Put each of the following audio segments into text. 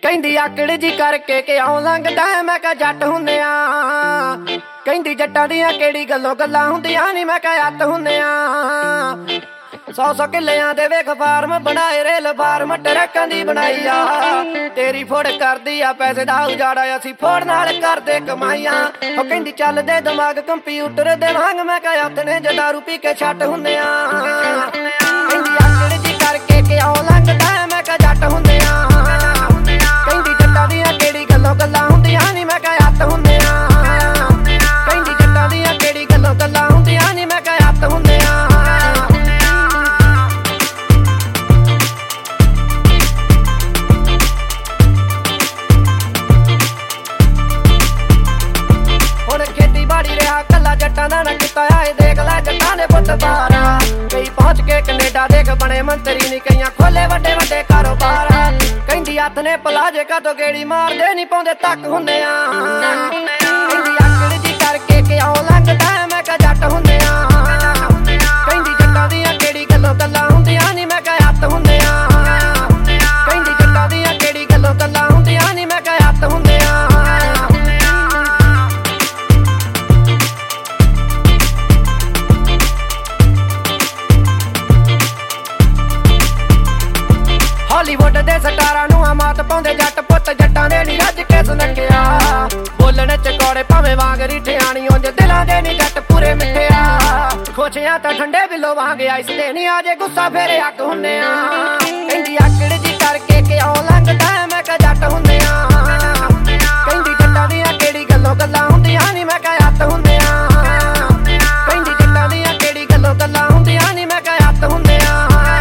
ਕਹਿੰਦੀ ਆਕੜ ਜੀ ਕਰਕੇ ਕਿ ਆਉਂ ਲੰਘਦਾ ਮੈਂ ਕਹ ਜੱਟ ਹੁੰਨੇ ਆ। ਕਹਿੰਦੀ ਜੱਟਾਂ ਦੀਆਂ ਕਿਹੜੀ ਗੱਲੋਂ ਗੱਲਾਂ ਹੁੰਦੀਆਂ ਨੀ ਮੈਂ ਕਹ ਅੱਤ ਹੁੰਨੇ ਆ। 100 ਕਿੱਲਿਆਂ ਦੇ ਵੇਖ ਫਾਰਮ ਬਣਾਏ ਰੇਲ ਫਾਰਮ ਟਰੱਕਾਂ ਦੀ ਬਣਾਈ ਆ। ਤੇਰੀ ਫੋੜ ਕਰਦੀ ਆ ਪੈਸੇ ਦਾ ਉਜਾੜਾ ਅਸੀਂ ਫੋੜ ਨਾਲ ਕਰਦੇ ਕਮਾਈਆਂ। ਉਹ ਕਹਿੰਦੀ ਚੱਲਦੇ ਦਿਮਾਗ ਕੰਪਿਊਟਰ ਦੇ ਵਾਂਗ ਮੈਂ ਕਹ ਹੱਥ ਨੇ ਜੇ ਦਾਰੂ ਪੀ ਕੇ ਛੱਟ ਹੁੰਨੇ ਆ। ਕਹਿੰਦੀ ਆਕੜ ਜੀ ਕਰਕੇ ਕਿ ਆਉਂ ਲੰਘਦਾ ਮੈਂ ਕਹ ਜੱਟ ਹੁੰਨੇ ਆ। ਕਹਿੰਦੀ ਜੱਟਾਂ ਦੀਆਂ ਕਿਹੜੀ ਗੱਲੋਂ ਗੱਲਾਂ ਹੁੰਦੀਆਂ ਨੀ ਮੈਂ ਕਹ ਅੱਤ ਹੁੰਨੇ ਆ। ਕਹਿੰਦੀ ਜੱਟਾਂ ਦੀਆਂ ਕਿਹੜੀ ਗੱਲੋਂ ਗੱਲਾਂ ਹੁੰਦੀਆਂ ਨੀ ਮੈਂ ਕਹ ਅੱਤ ਹੁੰਨੇ ਆ। ਹੁਣ ਖੇਤੀਬਾੜੀ ਰਿਹਾ ਕੱਲਾ ਜੱਟਾਂ ਦਾ ਨਾ ਕੀਤਾ ਆਏ ਦੇਖ ਲੈ ਜੱਟਾਂ ਦੇ ਪੁੱਤ ਬਾਹਰ। ਕਈ ਪਹੁੰਚ ਕੇ ਕੈਨੇਡਾ ਦੇਖ ਬਣੇ ਮੰਤਰੀ ਨੀ ਕਈਆਂ ਖੋਲੇ ਵੱਡੇ ਵੱਡੇ ਕਾਰੋਬਾਰ। ਕਹਿੰਦੀ ਹੱਥ ਨੇ ਪਲਾਜੇ ਕਾਤੋਂ ਗੇੜੀ ਮਾਰਦੇ ਨੀ ਪਾਉਂਦੇ ਤੱਕ ਹੁੰਦੇ ਆ। ਕਹਿੰਦੀ ਆਕੜ ਜੀ ਕਰਕੇ ਕਿ ਆਉਂ ਲੰਘਦਾ ਮੈਂ ਕਹ ਜੱਟ ਹੁੰਦੇ ਆ। ਕਹਿੰਦੀ ਜੱਟਾਂ ਦੀਆਂ ਕਿਹੜੀ ਗੱਲੋਂ ਗੱਲਾਂ ਹੁੰਦੀਆਂ ਨੀ ਮੈਂ ਕਹ ਹੱਥ ਹੁੰਦੇ ਆ। ਕਹਿੰਦੀ ਜੱਟਾਂ ਦੀਆਂ ਕਿਹੜੀ ਗੱਲੋਂ ਗੱਲਾਂ ਹੁੰਦੀਆਂ ਨੀ ਮੈਂ ਕਹ ਹੱਥ ਹੁੰਦੇ ਆ। ਹਾਲੀਵੁੱਡ ਦੇ ਸਟਾਰਾਂ ਨੂੰ ਆ ਮਾਤ ਪਾਉਂਦੇ ਜੱਟ ਪੁੱਤ ਜੱਟਾਂ ਦੇ ਨੀ ਰੱਜ ਕੇ ਸੁਨੱਖਿਆ। ਬੋਲਣ ਚ ਕੌੜੇ ਭਾਵੇਂ ਵਾਂਗ ਰਿਠਿਆਣੀ ਉਂਝ ਦਿਲਾਂ ਦੇ ਨੀ ਜੱਟ ਪੂਰੇ ਮਿੱਠਿਆ। ਖੁਸ਼ੀਆਂ ਤਾਂ ਠੰਡੇ ਬਿੱਲੋ ਵਾਂਗ ਆਈਸ ਦੇ ਨੀ ਆ ਜੇ ਗੁੱਸਾ ਫੇਰੇ ਹੱਕ ਹੁੰਨੇ ਆ। ਕਹਿੰਦੀ ਆਕੜ ਜੀ ਕਰਕੇ ਕਿ ਆਉਂ ਲੰਘਦਾ ਮੈਂ ਕਹ ਜੱਟ ਹੁੰਨੇ ਆ। ਕਹਿੰਦੀ ਜੱਟਾਂ ਦੀਆਂ ਕਿਹੜੀ ਗੱਲੋਂ ਗੱਲਾਂ ਹੁੰਦੀਆਂ ਨੀ ਮੈਂ ਕਹ ਹੱਥ ਹੁੰਨੇ ਆ। ਕਹਿੰਦੀ ਜੱਟਾਂ ਦੀਆਂ ਕਿਹੜੀ ਗੱਲੋਂ ਗੱਲਾਂ ਹੁੰਦੀਆਂ ਨੀ ਮੈਂ ਕਹ ਹੱਥ ਹੁੰਨੇ ਆ।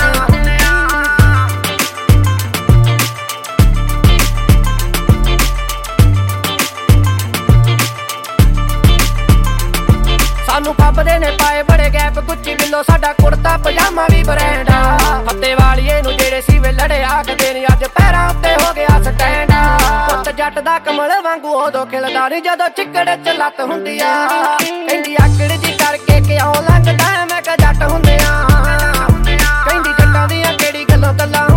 ਸਾਨੂੰ ਫੱਬਦੇ ਨੇ ਪਾਏ ਬੜੇ ਗੈਪ ਗੁੱਚੀ ਬਿੱਲੋ ਸਾਡਾ ਕੁੜਤਾ ਪਜਾਮਾ ਵੀ ਬ੍ਰਾਂਡ ਆ। ਹੱਤੇ ਵਾਲੀਏ ਨੂੰ ਜਿਹੜੇ ਸੀਵੇ ਲੜੇ ਆਖਦੇ ਨੀ ਅੱਜ ਪੈਰਾਂ ਉੱਤੇ ਹੋ ਗਿਆ ਸਟੈਂਡ ਆ। ਪੁੱਤ ਜੱਟ ਦਾ ਕਮਲ ਵਾਂਗੂ ਉਦੋਂ ਖਿਲਦਾ ਨੀ ਜਦੋਂ ਚਿੱਕੜ ਚ ਲੱਤ ਹੁੰਦੀ ਆ। ਕਹਿੰਦੀ ਆਕੜ ਜੀ ਕਰਕੇ ਕਿ ਆਉਂ ਲੰਘਦਾ ਮੈਂ ਕਹ ਜੱਟ ਹੁੰਨੇ ਆ। ਕਹਿੰਦੀ ਜੱਟਾਂ ਦੀਆਂ ਕਿਹੜੀ ਗੱਲੋਂ ਗੱਲਾਂ